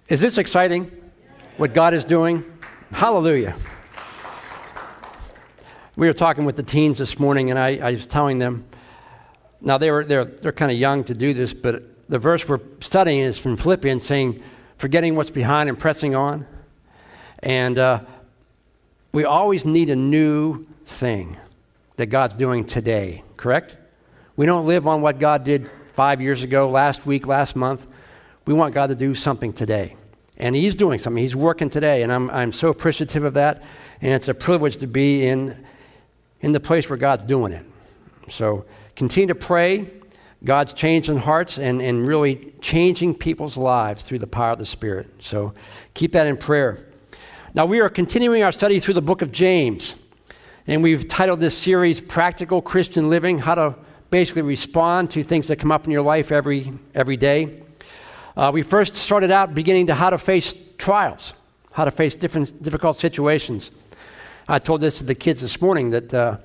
Is this exciting, what God is doing? Hallelujah. We were talking with the teens this morning, and I was telling them, now they're kind of young to do this, but the verse we're studying is from Philippians saying, forgetting what's behind and pressing on. And we always need a new thing that God's doing today, correct? We don't live on what God did 5 years ago, last week, last month. We want God to do something today. And He's doing something. He's working today, and I'm so appreciative of that. And it's a privilege to be in the place where God's doing it. So continue to pray. God's changing hearts and really changing people's lives through the power of the Spirit. So keep that in prayer. Now we are continuing our study through the book of James. And we've titled this series, Practical Christian Living, how to basically respond to things that come up in your life every day. We first started out beginning to how to face trials, how to face difficult situations. I told this to the kids this morning that the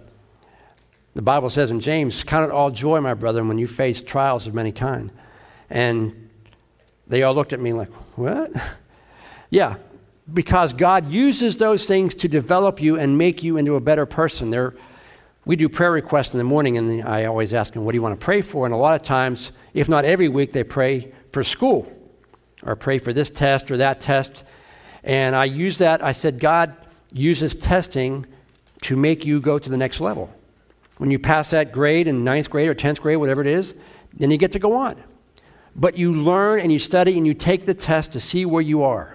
Bible says in James, count it all joy, my brethren, when you face trials of many kind. And they all looked at me like, what? Yeah, because God uses those things to develop you and make you into a better person. We do prayer requests in the morning, and I always ask them, what do you want to pray for? And a lot of times, if not every week, they pray for school or pray for this test or that test. And I use that. I said, God uses testing to make you go to the next level. When you pass that grade in 9th grade or 10th grade, whatever it is, then you get to go on. But you learn and you study and you take the test to see where you are.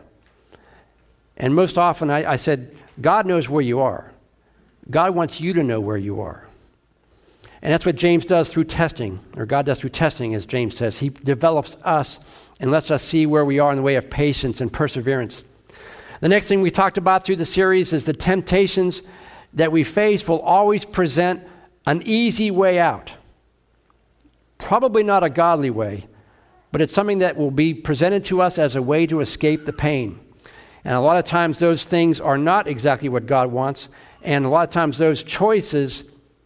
And most often I said, God knows where you are. God wants you to know where you are. And that's what James does through testing, or God does through testing, as James says. He develops us and lets us see where we are in the way of patience and perseverance. The next thing we talked about through the series is the temptations that we face will always present an easy way out. Probably not a godly way, but it's something that will be presented to us as a way to escape the pain. And a lot of times those things are not exactly what God wants, and a lot of times those choices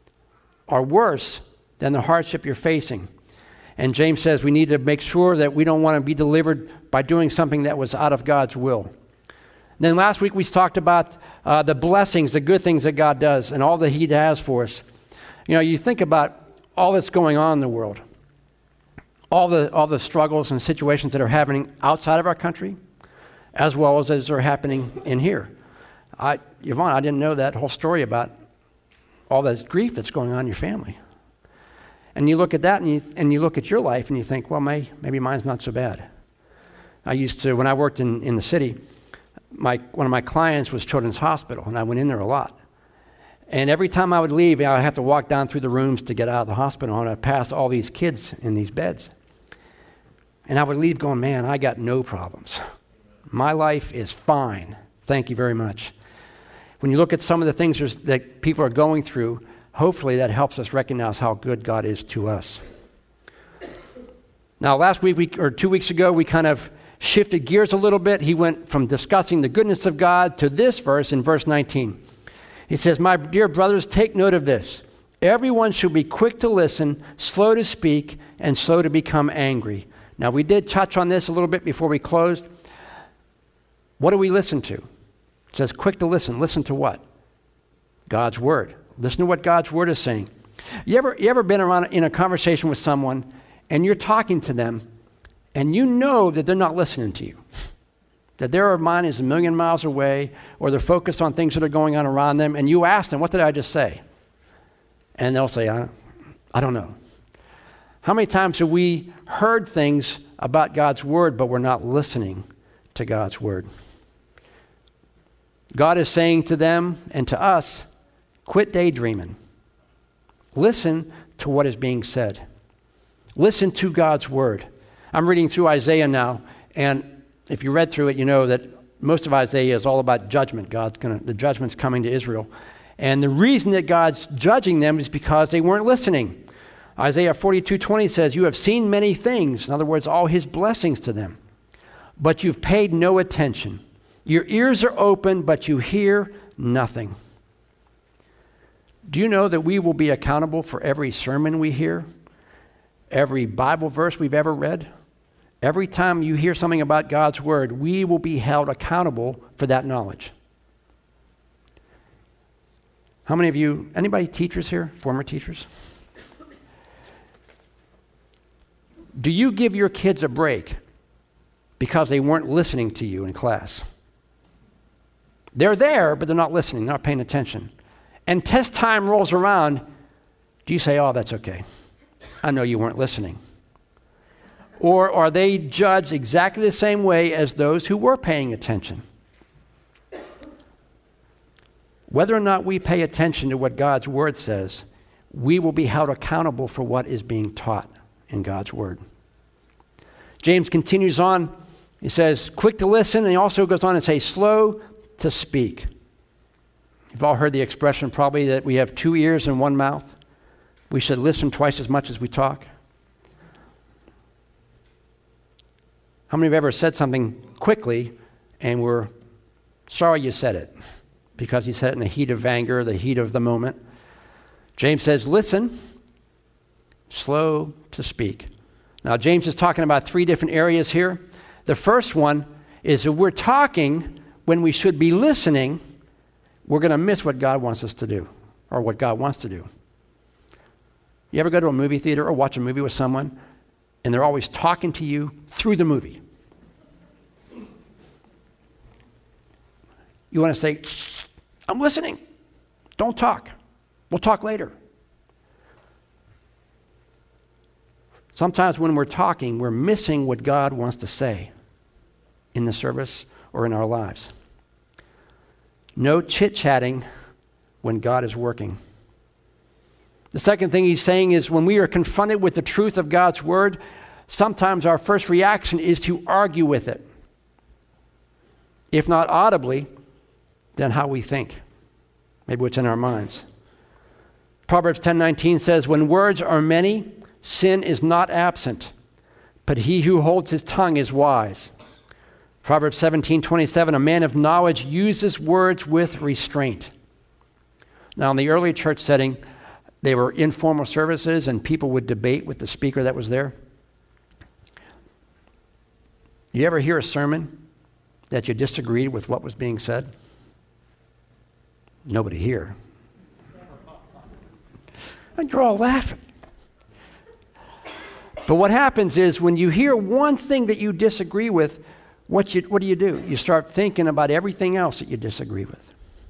are worse than the hardship you're facing. And James says we need to make sure that we don't want to be delivered by doing something that was out of God's will. Then last week we talked about the blessings, the good things that God does, and all that He has for us. You know, you think about all that's going on in the world, all the struggles and situations that are happening outside of our country, as well as are happening in here. Yvonne, I didn't know that whole story about all this grief that's going on in your family. And you look at that and you look at your life and you think, well, maybe mine's not so bad. I used to, when I worked in the city, one of my clients was Children's Hospital, and I went in there a lot. And every time I would leave, I would have to walk down through the rooms to get out of the hospital, and I'd pass all these kids in these beds. And I would leave going, man, I got no problems. My life is fine. Thank you very much. When you look at some of the things that people are going through, hopefully that helps us recognize how good God is to us. Now, last week or 2 weeks ago, we kind of shifted gears a little bit. He went from discussing the goodness of God to this verse in verse 19. He says, my dear brothers, take note of this. Everyone should be quick to listen, slow to speak, and slow to become angry. Now, we did touch on this a little bit before we closed. What do we listen to? It says quick to listen. Listen to what? God's word. Listen to what God's word is saying. You ever been around in a conversation with someone and you're talking to them and you know that they're not listening to you? That their mind is a million miles away, or they're focused on things that are going on around them, and you ask them, what did I just say? And they'll say, I don't know. How many times have we heard things about God's word, but we're not listening to God's word? God is saying to them and to us, quit daydreaming. Listen to what is being said. Listen to God's word. I'm reading through Isaiah now, and if you read through it, you know that most of Isaiah is all about judgment. The judgment's coming to Israel. And the reason that God's judging them is because they weren't listening. Isaiah 42:20 says, you have seen many things. In other words, all His blessings to them. But you've paid no attention. Your ears are open, but you hear nothing. Do you know that we will be accountable for every sermon we hear? Every Bible verse we've ever read? Every time you hear something about God's word, we will be held accountable for that knowledge. How many of you, anybody teachers here, former teachers? Do you give your kids a break because they weren't listening to you in class? They're there, but they're not listening, not paying attention. And test time rolls around, do you say, oh, that's okay. I know you weren't listening. Or are they judged exactly the same way as those who were paying attention? Whether or not we pay attention to what God's word says, we will be held accountable for what is being taught in God's word. James continues on. He says, quick to listen, and he also goes on and says, slow to speak. You've all heard the expression probably that we have 2 ears and 1 mouth. We should listen twice as much as we talk. How many have ever said something quickly and were sorry you said it because you said it in the heat of anger, the heat of the moment? James says, listen, slow to speak. Now, James is talking about 3 different areas here. The first one is that we're talking when we should be listening, we're going to miss what God wants us to do or what God wants to do. You ever go to a movie theater or watch a movie with someone and they're always talking to you through the movie? You want to say, I'm listening. Don't talk. We'll talk later. Sometimes when we're talking, we're missing what God wants to say in the service or in our lives. No chit-chatting when God is working. The second thing he's saying is when we are confronted with the truth of God's word, sometimes our first reaction is to argue with it. If not audibly, then how we think. Maybe what's in our minds. Proverbs 10:19 says, when words are many, sin is not absent, but he who holds his tongue is wise. Proverbs 17:27, a man of knowledge uses words with restraint. Now, in the early church setting, they were informal services and people would debate with the speaker that was there. You ever hear a sermon that you disagreed with what was being said? Nobody here. And you're all laughing. But what happens is when you hear one thing that you disagree with, what do? You start thinking about everything else that you disagree with.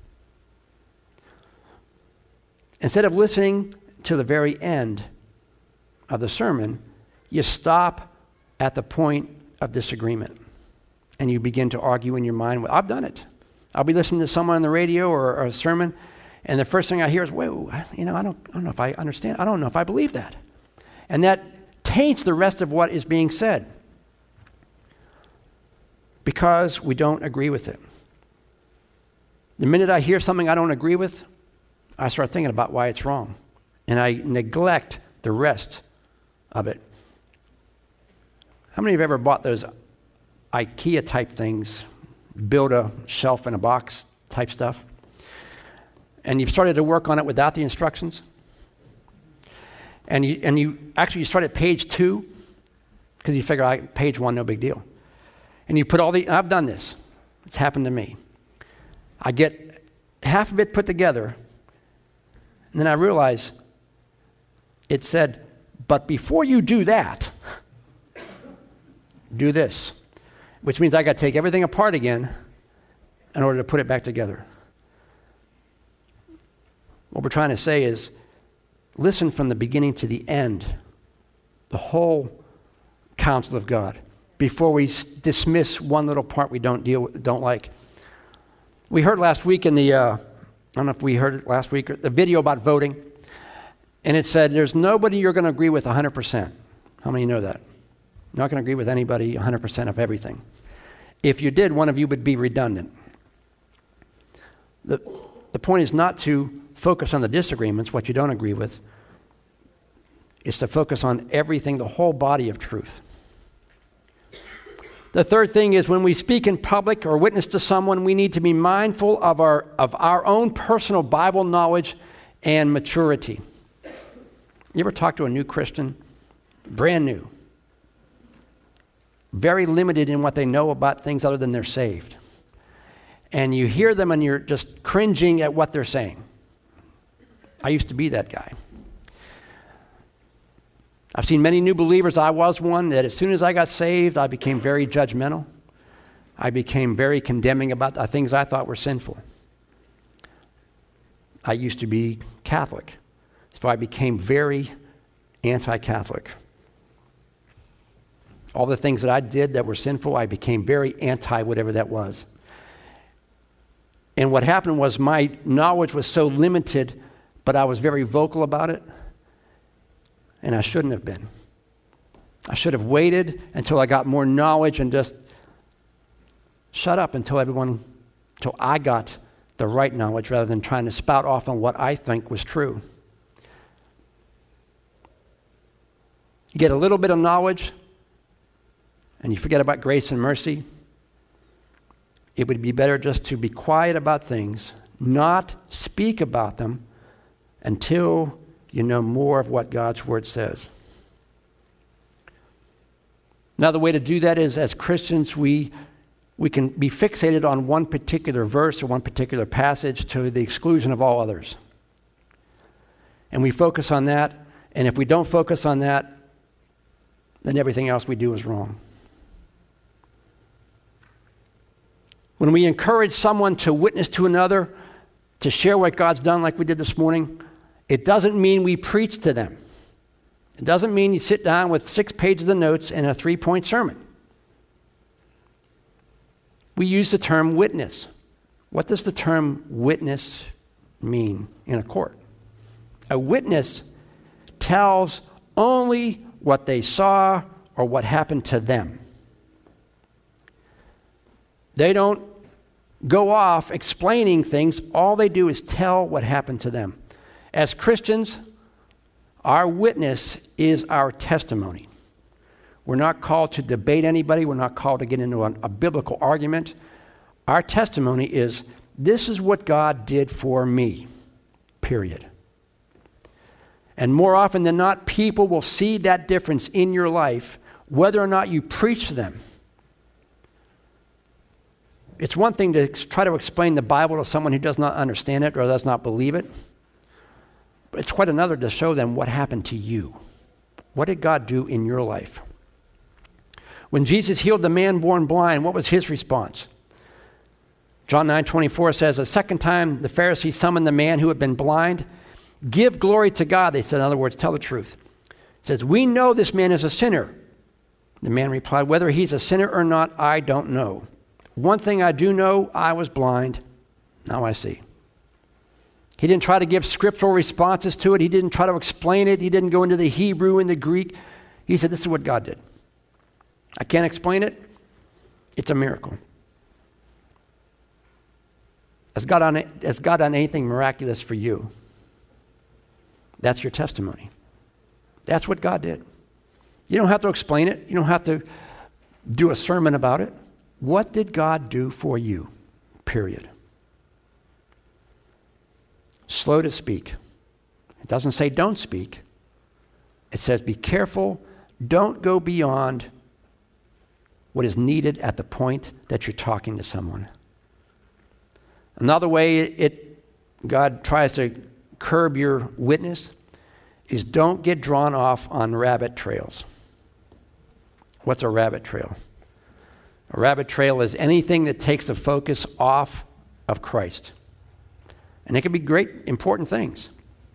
Instead of listening to the very end of the sermon, you stop at the point of disagreement and you begin to argue in your mind. I've done it. I'll be listening to someone on the radio or a sermon, and the first thing I hear is, whoa, I don't know if I understand. I don't know if I believe that. And that taints the rest of what is being said because we don't agree with it. The minute I hear something I don't agree with, I start thinking about why it's wrong, and I neglect the rest of it. How many have ever bought those IKEA type things, build a shelf in a box type stuff, and you've started to work on it without the instructions? And you start at page 2 because you figure page 1, no big deal. And you put I've done this. It's happened to me. I get half of it put together, and then I realize it said, but before you do that, do this, which means I got to take everything apart again in order to put it back together. What we're trying to say is, listen from the beginning to the end, the whole counsel of God, before we dismiss one little part we don't like. We heard last week in the, I don't know if we heard it last week, the video about voting, and it said there's nobody you're going to agree with 100%. How many know that? You're not going to agree with anybody 100% of everything. If you did, one of you would be redundant. The point is not to focus on the disagreements, what you don't agree with. It's to focus on everything, the whole body of truth. The third thing is when we speak in public or witness to someone, we need to be mindful of our own personal Bible knowledge and maturity. You ever talk to a new Christian? Brand new. very limited in what they know about things other than they're saved. And you hear them and you're just cringing at what they're saying. I used to be that guy. I've seen many new believers, I was one, that as soon as I got saved, I became very judgmental. I became very condemning about the things I thought were sinful. I used to be Catholic, so I became very anti-Catholic. All the things that I did that were sinful, I became very anti-whatever that was. And what happened was my knowledge was so limited, but I was very vocal about it, and I shouldn't have been. I should have waited until I got more knowledge and just shut up until I got the right knowledge rather than trying to spout off on what I think was true. You get a little bit of knowledge and you forget about grace and mercy. It would be better just to be quiet about things, not speak about them until you know more of what God's Word says. Another way to do that is, as Christians, we can be fixated on one particular verse or one particular passage to the exclusion of all others. And we focus on that, and if we don't focus on that, then everything else we do is wrong. When we encourage someone to witness to another, to share what God's done like we did this morning, it doesn't mean we preach to them. It doesn't mean you sit down with 6 pages of notes and a 3-point sermon. We use the term witness. What does the term witness mean in a court? A witness tells only what they saw or what happened to them. They don't go off explaining things. All they do is tell what happened to them. As Christians, our witness is our testimony. We're not called to debate anybody. We're not called to get into a biblical argument. Our testimony is, this is what God did for me, period. And more often than not, people will see that difference in your life, whether or not you preach to them. It's one thing to try to explain the Bible to someone who does not understand it or does not believe it. But it's quite another to show them what happened to you. What did God do in your life? When Jesus healed the man born blind, what was his response? John 9:24 says, a second time the Pharisees summoned the man who had been blind. Give glory to God, they said. In other words, tell the truth. It says, we know this man is a sinner. The man replied, whether he's a sinner or not, I don't know. One thing I do know, I was blind. Now I see. He didn't try to give scriptural responses to it. He didn't try to explain it. He didn't go into the Hebrew and the Greek. He said, this is what God did. I can't explain it. It's a miracle. Has God done anything miraculous for you? That's your testimony. That's what God did. You don't have to explain it. You don't have to do a sermon about it. What did God do for you? Period. Slow to speak. It doesn't say don't speak. It says be careful. Don't go beyond what is needed at the point that you're talking to someone. Another way God tries to curb your witness is don't get drawn off on rabbit trails. What's a rabbit trail? A rabbit trail is anything that takes the focus off of Christ. And it can be great, important things.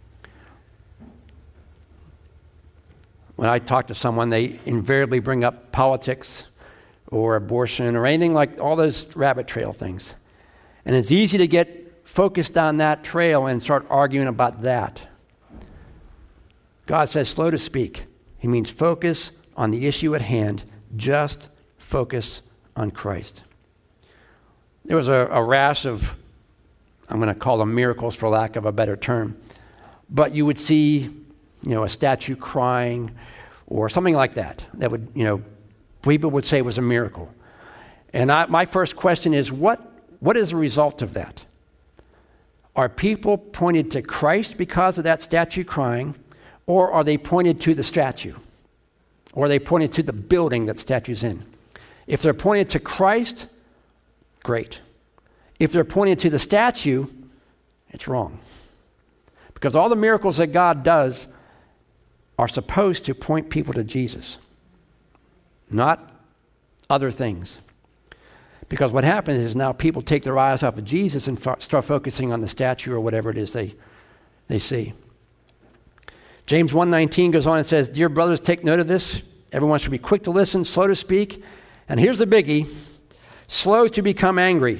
When I talk to someone, they invariably bring up politics or abortion or anything like all those rabbit trail things. And it's easy to get focused on that trail and start arguing about that. God says slow to speak. He means focus on the issue at hand. Just focus on Christ. There was a rash of, I'm going to call them miracles for lack of a better term, but you would see, a statue crying or something like that. That would, people would say was a miracle. And my first question is, what is the result of that? Are people pointed to Christ because of that statue crying, or are they pointed to the statue? Or are they pointed to the building that statue's in? If they're pointed to Christ, great. If they're pointed to the statue, it's wrong. Because all the miracles that God does are supposed to point people to Jesus, not other things. Because what happens is now people take their eyes off of Jesus and start focusing on the statue or whatever it is they see. James 1:19 goes on and says, "Dear brothers, take note of this. Everyone should be quick to listen, slow to speak." And here's the biggie: slow to become angry.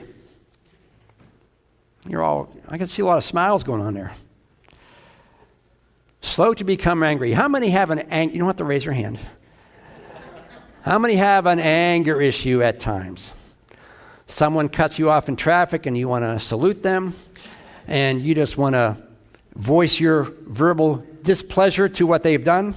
I can see a lot of smiles going on there. Slow to become angry. How many have you don't have to raise your hand. How many have an anger issue at times? Someone cuts you off in traffic and you want to salute them, and you just want to voice your verbal displeasure to what they've done.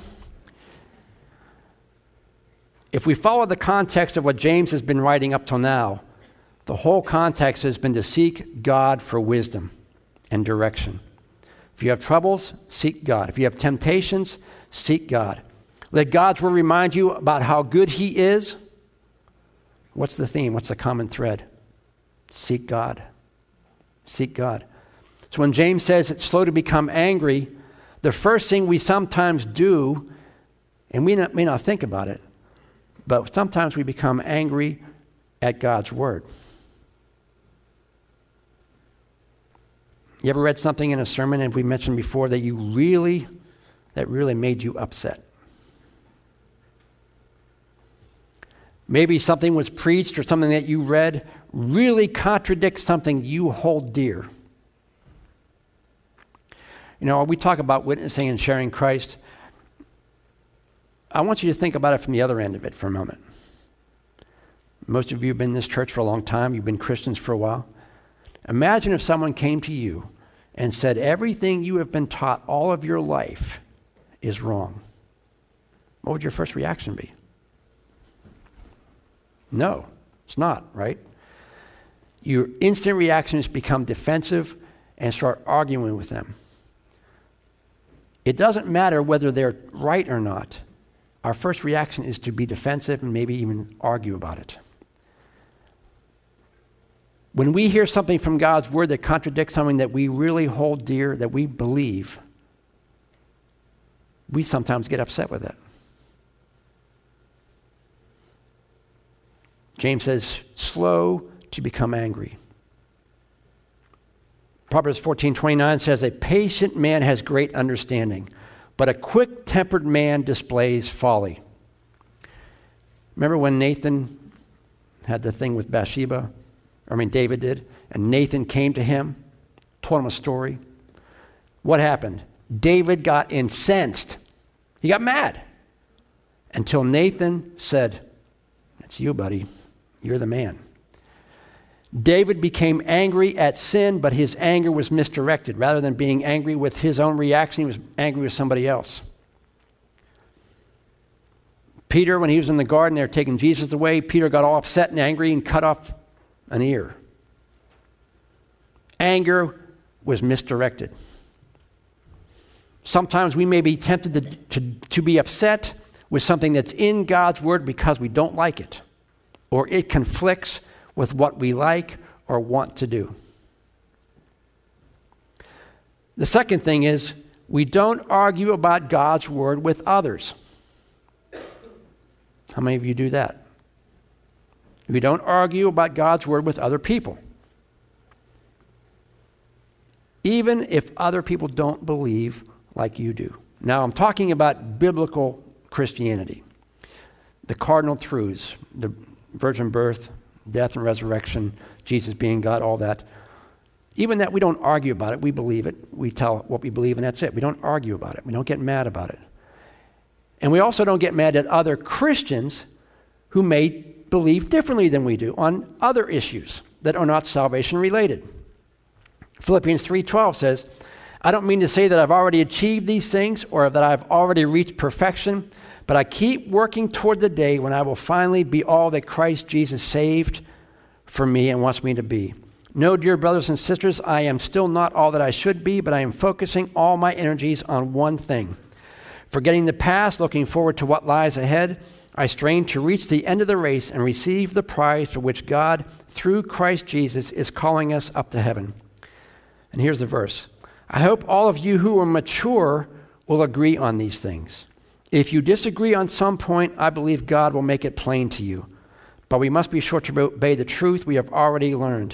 If we follow the context of what James has been writing up till now, the whole context has been to seek God for wisdom and direction. If you have troubles, seek God. If you have temptations, seek God. Let God's word remind you about how good he is. What's the theme? What's the common thread? Seek God. Seek God. So when James says it's slow to become angry, the first thing we sometimes do, and we may not think about it, but sometimes we become angry at God's word. You ever read something in a sermon, and we mentioned before, that really made you upset? Maybe something was preached or something that you read really contradicts something you hold dear. You know, we talk about witnessing and sharing Christ. I want you to think about it from the other end of it for a moment. Most of you have been in this church for a long time. You've been Christians for a while. Imagine if someone came to you and said, everything you have been taught all of your life is wrong. What would your first reaction be? No, it's not, right? Your instant reaction is become defensive and start arguing with them. It doesn't matter whether they're right or not. Our first reaction is to be defensive and maybe even argue about it. When we hear something from God's word that contradicts something that we really hold dear, that we believe, we sometimes get upset with it. James says, slow to become angry. Proverbs 14:29 says, a patient man has great understanding, but a quick-tempered man displays folly. Remember when Nathan had the thing with Bathsheba? David did. And Nathan came to him, told him a story. What happened? David got incensed. He got mad. Until Nathan said, that's you, buddy. You're the man. David became angry at sin, but his anger was misdirected. Rather than being angry with his own reaction, he was angry with somebody else. Peter, when he was in the garden, they were taking Jesus away. Peter got all upset and angry and cut off an ear. Anger was misdirected. Sometimes we may be tempted to be upset with something that's in God's word because we don't like it, or it conflicts with what we like or want to do. The second thing is, we don't argue about God's word with others. How many of you do that? We don't argue about God's word with other people. Even if other people don't believe like you do. Now, I'm talking about biblical Christianity. The cardinal truths, the virgin birth, death and resurrection, Jesus being God, all that. Even that, we don't argue about it. We believe it. We tell what we believe, and that's it. We don't argue about it. We don't get mad about it. And we also don't get mad at other Christians who may believe differently than we do on other issues that are not salvation related. Philippians 3:12 says, I don't mean to say that I've already achieved these things or that I've already reached perfection, but I keep working toward the day when I will finally be all that Christ Jesus saved for me and wants me to be. No, dear brothers and sisters, I am still not all that I should be, but I am focusing all my energies on one thing. Forgetting the past, looking forward to what lies ahead, I strain to reach the end of the race and receive the prize for which God, through Christ Jesus, is calling us up to heaven. And here's the verse. I hope all of you who are mature will agree on these things. If you disagree on some point, I believe God will make it plain to you. But we must be sure to obey the truth we have already learned.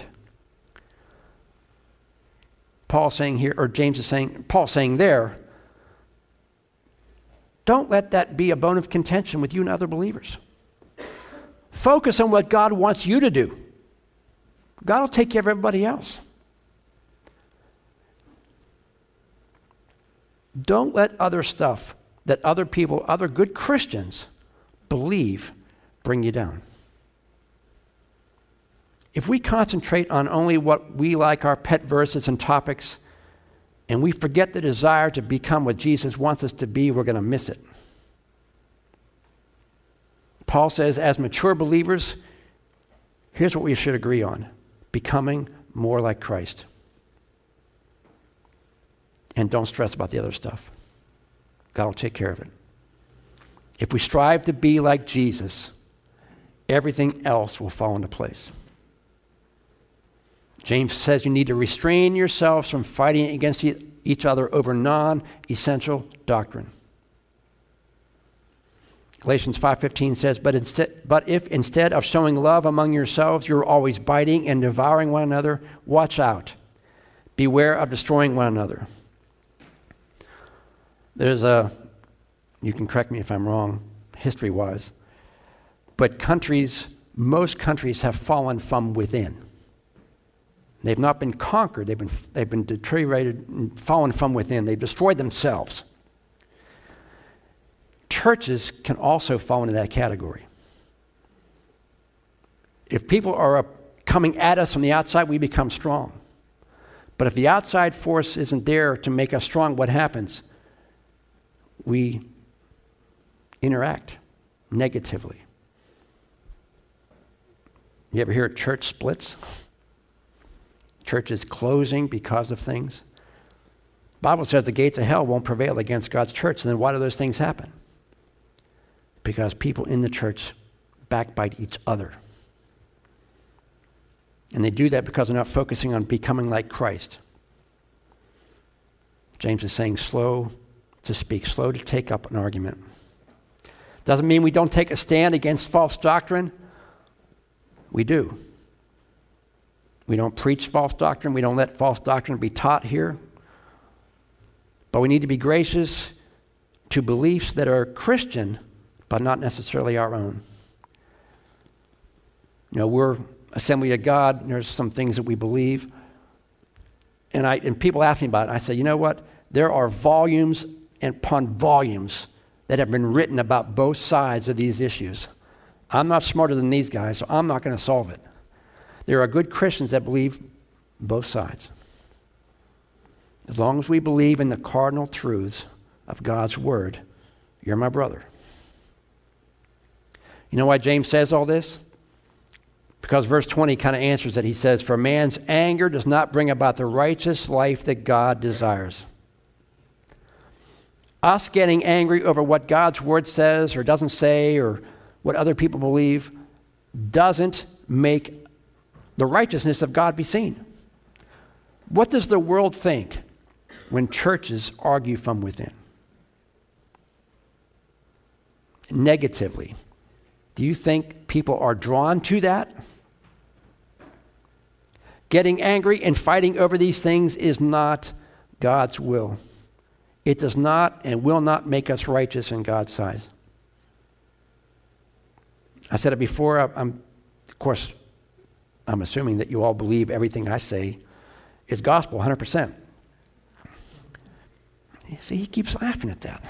Paul's saying here, or James is saying, Paul's saying there, don't let that be a bone of contention with you and other believers. Focus on what God wants you to do. God will take care of everybody else. Don't let other stuff that other people, other good Christians believe bring you down. If we concentrate on only what we like, our pet verses and topics, and we forget the desire to become what Jesus wants us to be, we're going to miss it. Paul says, as mature believers, here's what we should agree on: becoming more like Christ. And don't stress about the other stuff. God will take care of it. If we strive to be like Jesus, everything else will fall into place. James says you need to restrain yourselves from fighting against each other over non-essential doctrine. Galatians 5:15 says, but if instead of showing love among yourselves, you're always biting and devouring one another, watch out. Beware of destroying one another. You can correct me if I'm wrong, history-wise, but most countries have fallen from within. They've not been conquered. They've been deteriorated and fallen from within. They've destroyed themselves. Churches can also fall into that category. If people are coming at us from the outside, we become strong. But if the outside force isn't there to make us strong, what happens? We interact negatively. You ever hear of church splits? Churches closing because of things. The Bible says the gates of hell won't prevail against God's church. And then why do those things happen? Because people in the church backbite each other. And they do that because they're not focusing on becoming like Christ. James is saying slow to speak, slow to take up an argument. Doesn't mean we don't take a stand against false doctrine. We do. We don't preach false doctrine. We don't let false doctrine be taught here. But we need to be gracious to beliefs that are Christian, but not necessarily our own. You know, we're Assembly of God, and there's some things that we believe. And people ask me about it. I say, you know what? There are volumes upon volumes that have been written about both sides of these issues. I'm not smarter than these guys, so I'm not going to solve it. There are good Christians that believe both sides. As long as we believe in the cardinal truths of God's word, you're my brother. You know why James says all this? Because verse 20 kind of answers it. He says, for man's anger does not bring about the righteous life that God desires. Us getting angry over what God's word says or doesn't say or what other people believe doesn't make the righteousness of God be seen. What does the world think when churches argue from within? Negatively. Do you think people are drawn to that? Getting angry and fighting over these things is not God's will. It does not and will not make us righteous in God's eyes. I said it before. Of course, I'm assuming that you all believe everything I say is gospel, 100%. You see, he keeps laughing at that.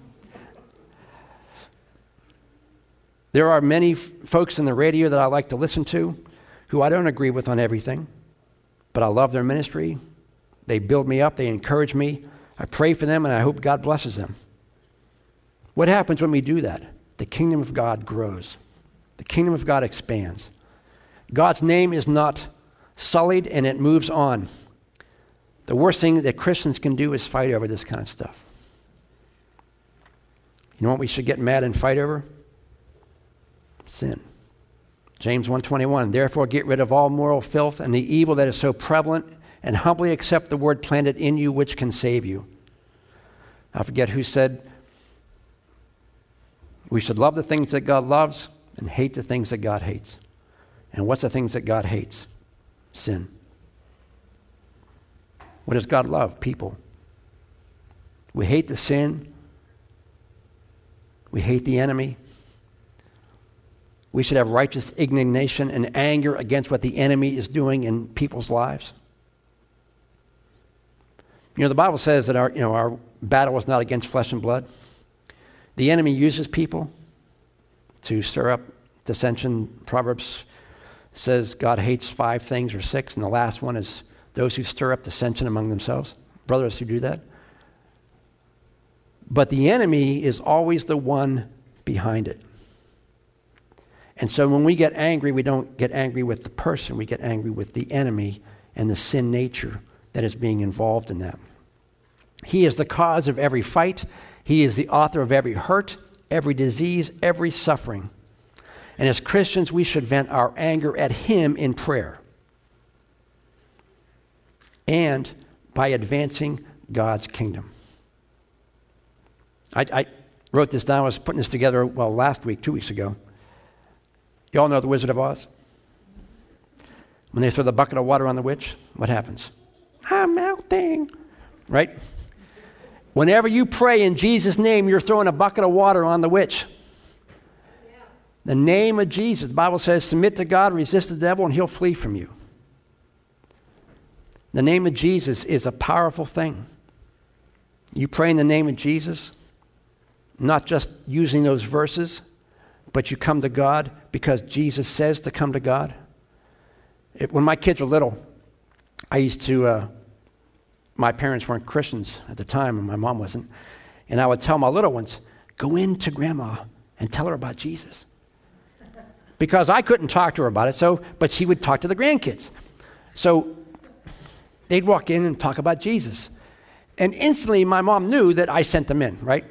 There are many folks in the radio that I like to listen to who I don't agree with on everything, but I love their ministry. They build me up. They encourage me. I pray for them, and I hope God blesses them. What happens when we do that? The kingdom of God grows. The kingdom of God expands. God's name is not sullied, and it moves on. The worst thing that Christians can do is fight over this kind of stuff. You know what we should get mad and fight over? Sin. James 1:21, therefore get rid of all moral filth and the evil that is so prevalent, and humbly accept the word planted in you which can save you. I forget who said we should love the things that God loves and hate the things that God hates. And what's the things that God hates? Sin. What does God love? People. We hate the sin. We hate the enemy. We should have righteous indignation and anger against what the enemy is doing in people's lives. You know, the Bible says that our battle is not against flesh and blood. The enemy uses people to stir up dissension. Proverbs says God hates 5 things or 6, and the last one is those who stir up dissension among themselves. Brothers who do that. But the enemy is always the one behind it. And so when we get angry, we don't get angry with the person. We get angry with the enemy and the sin nature that is being involved in that. He is the cause of every fight. He is the author of every hurt, every disease, every suffering. And as Christians, we should vent our anger at him in prayer and by advancing God's kingdom. I wrote this down. I was putting this together, last week, 2 weeks ago. You all know the Wizard of Oz? When they throw the bucket of water on the witch, what happens? I'm melting. Right? Whenever you pray in Jesus' name, you're throwing a bucket of water on the witch. Yeah. The name of Jesus. The Bible says, submit to God, resist the devil, and he'll flee from you. The name of Jesus is a powerful thing. You pray in the name of Jesus, not just using those verses, but you come to God because Jesus says to come to God. When my kids were little, I used to, my parents weren't Christians at the time, and my mom wasn't, and I would tell my little ones, go in to Grandma and tell her about Jesus. Because I couldn't talk to her about it, but she would talk to the grandkids. So they'd walk in and talk about Jesus. And instantly my mom knew that I sent them in, right?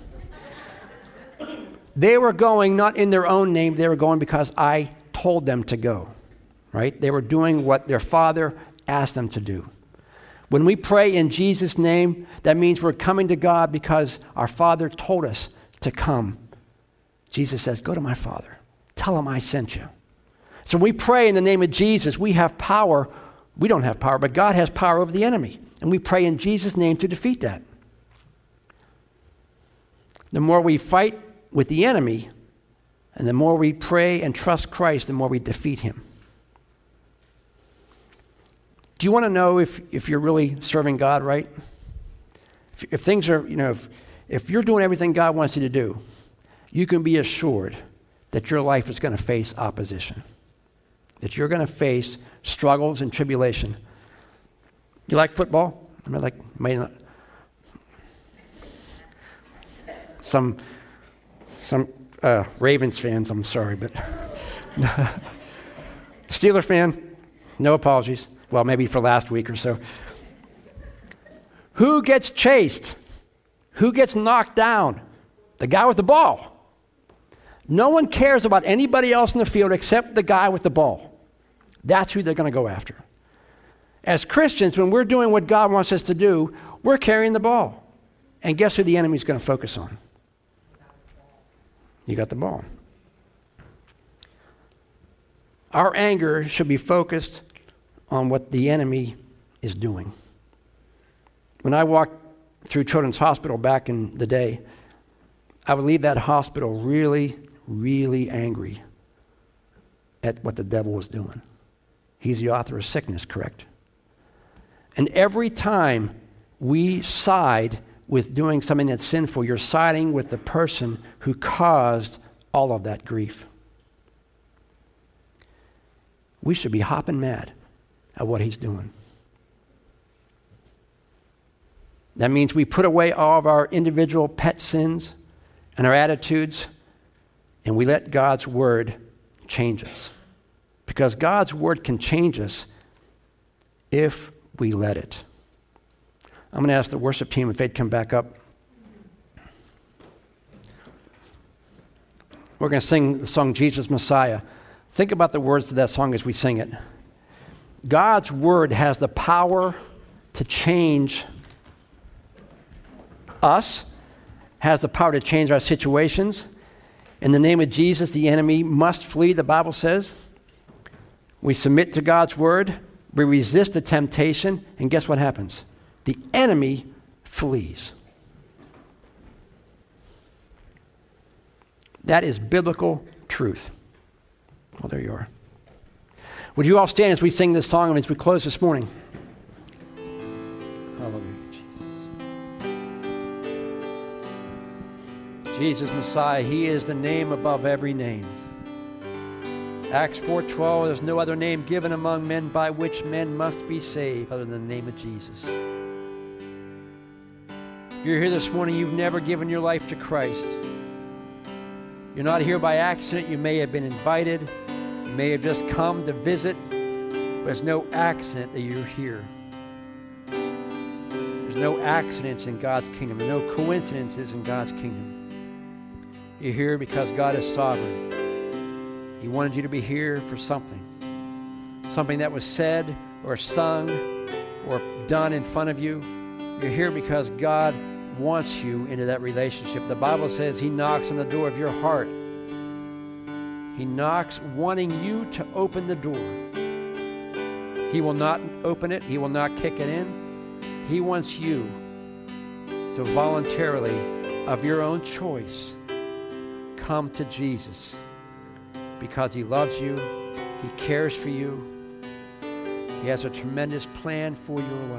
They were going not in their own name, they were going because I told them to go, right? They were doing what their father asked them to do. When we pray in Jesus' name, that means we're coming to God because our Father told us to come. Jesus says, go to my Father. Tell him I sent you. So when we pray in the name of Jesus, we have power. We don't have power, but God has power over the enemy. And we pray in Jesus' name to defeat that. The more we fight with the enemy, and the more we pray and trust Christ, the more we defeat him. Do you want to know if you're really serving God right? If things are, if you're doing everything God wants you to do, you can be assured that your life is going to face opposition, that you're going to face struggles and tribulation. You like football? I mean, maybe not. Some Ravens fans, I'm sorry, but Steeler fan, no apologies. Well, maybe for last week or so. Who gets chased? Who gets knocked down? The guy with the ball. No one cares about anybody else in the field except the guy with the ball. That's who they're going to go after. As Christians, when we're doing what God wants us to do, we're carrying the ball. And guess who the enemy's going to focus on? You got the ball. Our anger should be focused on what the enemy is doing. When I walked through Children's Hospital back in the day, I would leave that hospital really, really angry at what the devil was doing. He's the author of sickness, correct? And every time we side with doing something that's sinful, you're siding with the person who caused all of that grief. We should be hopping mad at what he's doing. That means we put away all of our individual pet sins and our attitudes, and we let God's word change us. Because God's word can change us if we let it. I'm going to ask the worship team if they'd come back up. We're going to sing the song, Jesus Messiah. Think about the words to that song as we sing it. God's word has the power to change us, has the power to change our situations. In the name of Jesus, the enemy must flee, the Bible says. We submit to God's word, we resist the temptation, and guess what happens? The enemy flees. That is biblical truth. Well, there you are. Would you all stand as we sing this song and as we close this morning? Hallelujah, Jesus. Jesus Messiah, he is the name above every name. Acts 4:12, there's no other name given among men by which men must be saved other than the name of Jesus. If you're here this morning, you've never given your life to Christ. You're not here by accident. You may have been invited. You may have just come to visit. But it's no accident that you're here. There's no accidents in God's kingdom. There's no coincidences in God's kingdom. You're here because God is sovereign. He wanted you to be here for something. Something that was said or sung or done in front of you. You're here because God wants you into that relationship. The Bible says he knocks on the door of your heart. He knocks wanting you to open the door. He will not open it. He will not kick it in. He wants you to voluntarily, of your own choice, come to Jesus because he loves you. He cares for you. He has a tremendous plan for your life.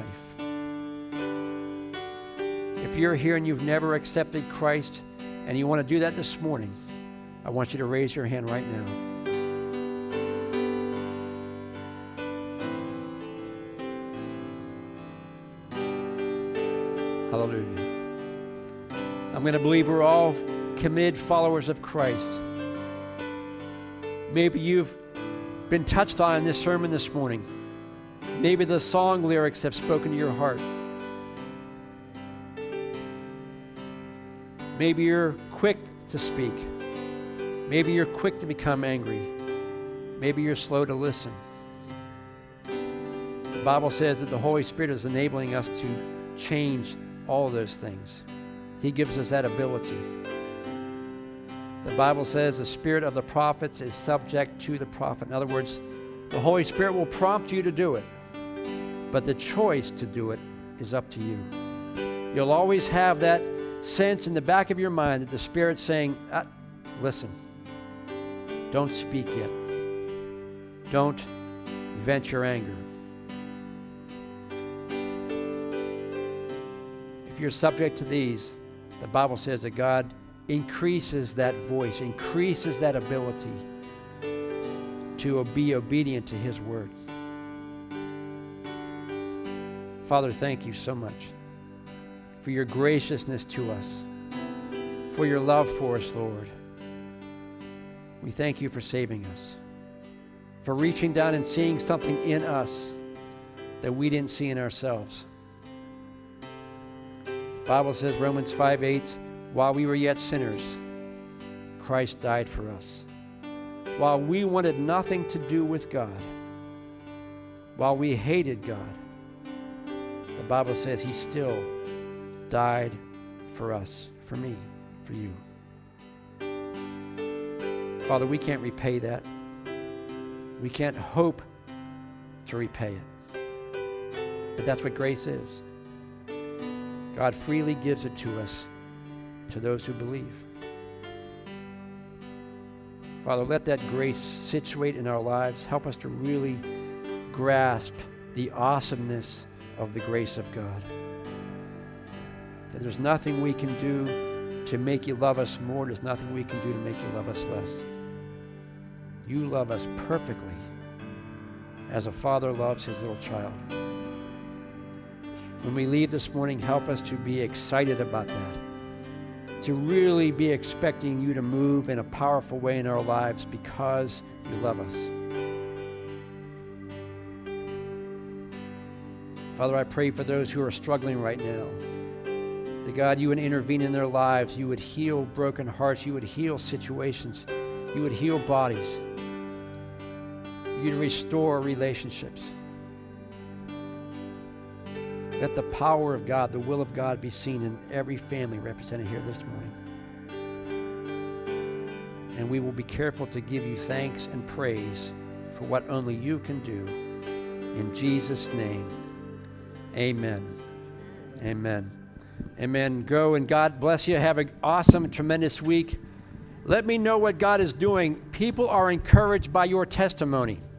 If you're here and you've never accepted Christ and you want to do that this morning, I want you to raise your hand right now. Hallelujah. I'm going to believe we're all committed followers of Christ. Maybe you've been touched on in this sermon this morning. Maybe the song lyrics have spoken to your heart. Maybe you're quick to speak. Maybe you're quick to become angry. Maybe you're slow to listen. The Bible says that the Holy Spirit is enabling us to change all of those things. He gives us that ability. The Bible says the spirit of the prophets is subject to the prophet. In other words, the Holy Spirit will prompt you to do it, but the choice to do it is up to you. You'll always have that sense in the back of your mind that the Spirit's saying, listen, don't speak yet. Don't vent your anger. If you're subject to these, the Bible says that God increases that voice, increases that ability to be obedient to his word. Father, thank you so much for your graciousness to us, for your love for us, Lord. We thank you for saving us, for reaching down and seeing something in us that we didn't see in ourselves. The Bible says, Romans 5:8, while we were yet sinners, Christ died for us. While we wanted nothing to do with God, while we hated God, the Bible says he still died for us, for me, for you. Father, we can't repay that. We can't hope to repay it. But that's what grace is. God freely gives it to us, to those who believe. Father, let that grace situate in our lives. Help us to really grasp the awesomeness of the grace of God. That there's nothing we can do to make you love us more. There's nothing we can do to make you love us less. You love us perfectly as a father loves his little child. When we leave this morning, help us to be excited about that, to really be expecting you to move in a powerful way in our lives because you love us. Father, I pray for those who are struggling right now. that God, you would intervene in their lives. You would heal broken hearts. You would heal situations. You would heal bodies. You'd restore relationships. Let the power of God, the will of God be seen in every family represented here this morning. And we will be careful to give you thanks and praise for what only you can do. In Jesus' name, amen. Amen. Amen. Go and God bless you. Have an awesome, tremendous week. Let me know what God is doing. People are encouraged by your testimony.